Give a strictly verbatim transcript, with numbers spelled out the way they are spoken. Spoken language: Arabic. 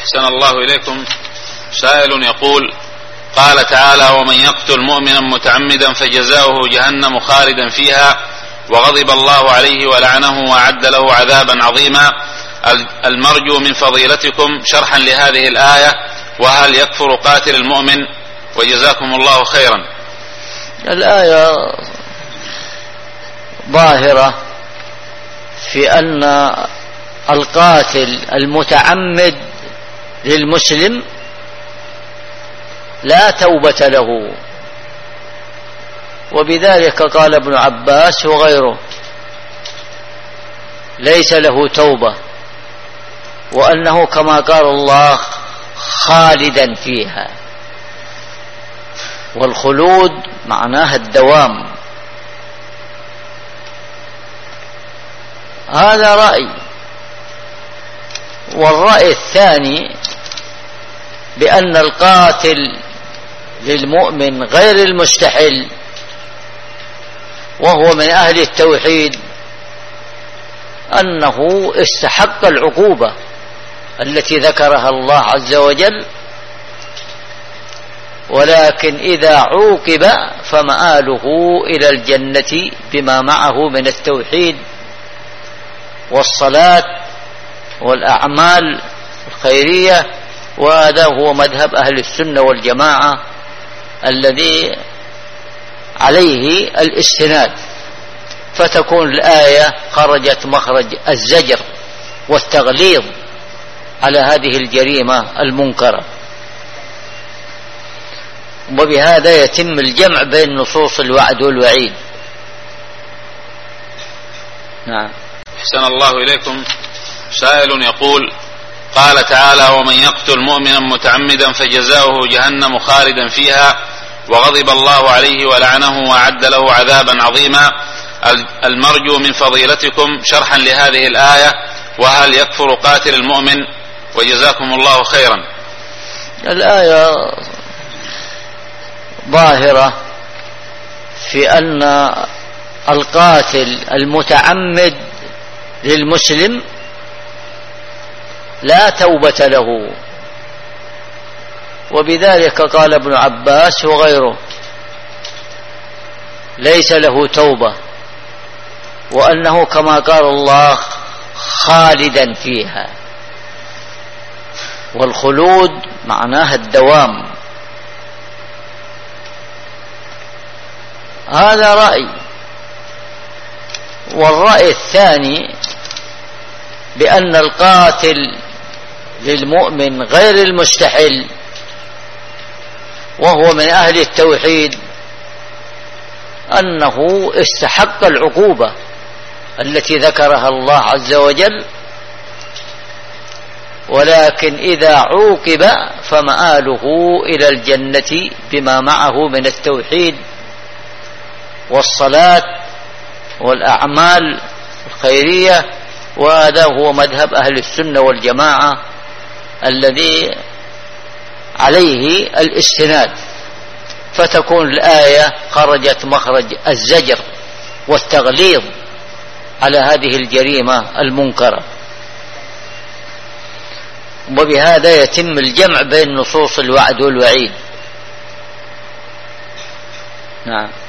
أحسن الله إليكم. سائل يقول: قال تعالى: ومن يقتل مؤمنا متعمدا فجزاؤه جهنم خالدا فيها وغضب الله عليه ولعنه وأعد له عذابا عظيما. المرجو من فضيلتكم شرحا لهذه الآية، وهل يكفر قاتل المؤمن؟ وجزاكم الله خيرا. الآية ظاهرة في أن القاتل المتعمد للمسلم لا توبة له، وبذلك قال ابن عباس وغيره: ليس له توبة، وأنه كما قال الله خالدا فيها، والخلود معناها الدوام. هذا رأي. والرأي الثاني بأن القاتل للمؤمن غير المستحل وهو من أهل التوحيد أنه استحق العقوبة التي ذكرها الله عز وجل، ولكن إذا عوقب فمآله إلى الجنة بما معه من التوحيد والصلاة والأعمال الخيرية. وهذا هو مذهب أهل السنة والجماعة الذي عليه الاستناد، فتكون الآية خرجت مخرج الزجر والتغليظ على هذه الجريمة المنكرة، وبهذا يتم الجمع بين نصوص الوعد والوعيد. نعم. أحسن الله إليكم. سائل يقول: قال تعالى: ومن يقتل مؤمنا متعمدا فجزاؤه جهنم خالدا فيها وغضب الله عليه ولعنه وأعد له عذابا عظيما. المرجو من فضيلتكم شرحا لهذه الآية، وهل يكفر قاتل المؤمن؟ وجزاكم الله خيرا. الآية ظاهرة في أن القاتل المتعمد للمسلم لا توبة له، وبذلك قال ابن عباس وغيره: ليس له توبة، وأنه كما قال الله خالدا فيها، والخلود معناها الدوام. هذا رأي. والرأي الثاني بأن القاتل للمؤمن غير المستحل وهو من أهل التوحيد أنه استحق العقوبة التي ذكرها الله عز وجل، ولكن إذا عوقب فمآله إلى الجنة بما معه من التوحيد والصلاة والأعمال الخيرية. وهذا هو مذهب أهل السنة والجماعة الذي عليه الاستناد، فتكون الآية خرجت مخرج الزجر والتغليظ على هذه الجريمة المنكرة، وبهذا يتم الجمع بين نصوص الوعد والوعيد. نعم.